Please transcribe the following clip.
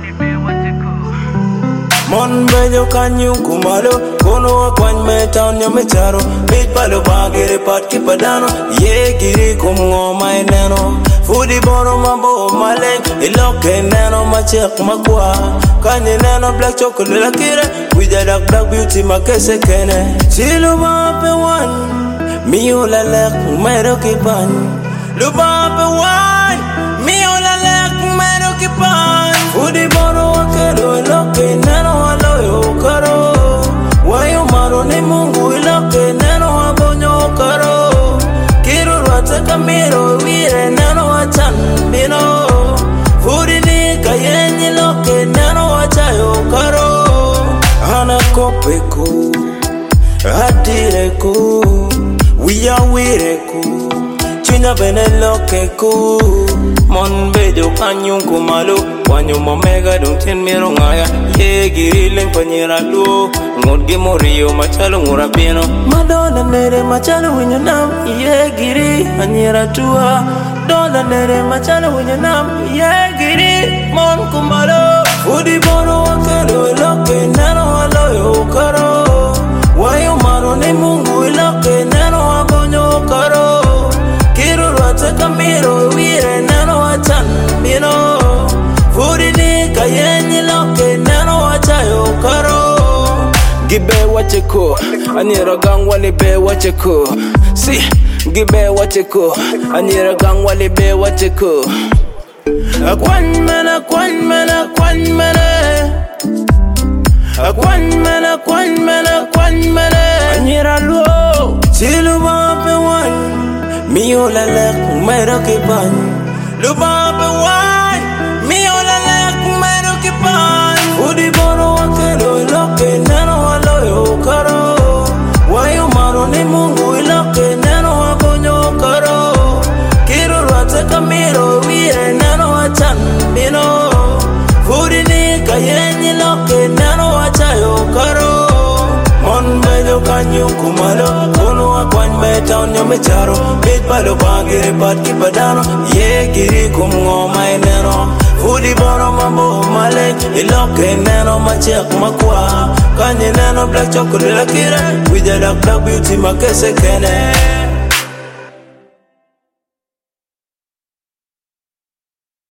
Mon bello kanyu kumalo kono kwany metan nyamecharo bit palo bagere pat kipadano ye giri kumngo mai neno fudi bono mambo malek iloke neno machek makwa kanye neno black chocolate lakire wija black beauty makese kene silu mape wan miyo lalek umero kipan lubape wan miyo lalek umero kipan fudi bono wakero iloke neno aloyo karo wayo maro ni mungu iloke neno abonyo karo kiru rwate kamiro wire neno wachan bino fudi ni kayenyi loke neno wachayo karo ana kopeku adireku wiya wireku chinya bene loke ku mon bejo kanyu kumalo wanyo momega don tien miro ngaya ye giri leng panyera lu ngod gi morio machalo ngurapino madona nere machalo winyo nam ye giri anyera tua dona nere machalo winyo nam ye giri mon kumalo fudi bono wakelo loke neno aloyo karo wayo maro ni mungu iloke neno abonyo karo kiru rwate kamiro wire neno wachan bino fudi ni kayenyi loke neno wachayo karo gibe wacheko anyera gangwali be wacheko si gibe wacheko anyera gangwali be wacheko akwan mena anyera luo silu mape wan miyo lalek umero kipan lubape wan miyo lalek umero kipan fudi bono wakelo iloke neno aloyo karo wayo maro ni mungu iloke neno abonyo karo kiru rwate kamiro wire neno wachan bino fudi ni kayenyi loke neno wachayo karo mon bello kanyu kumalo kono akwany metan nyamecharo bit palo bagere pat kipadano ye giri kumngo mai neno fudi bono mambo malek iloke neno machek makwa kanye neno black chocolate lakire wija black beauty makese kene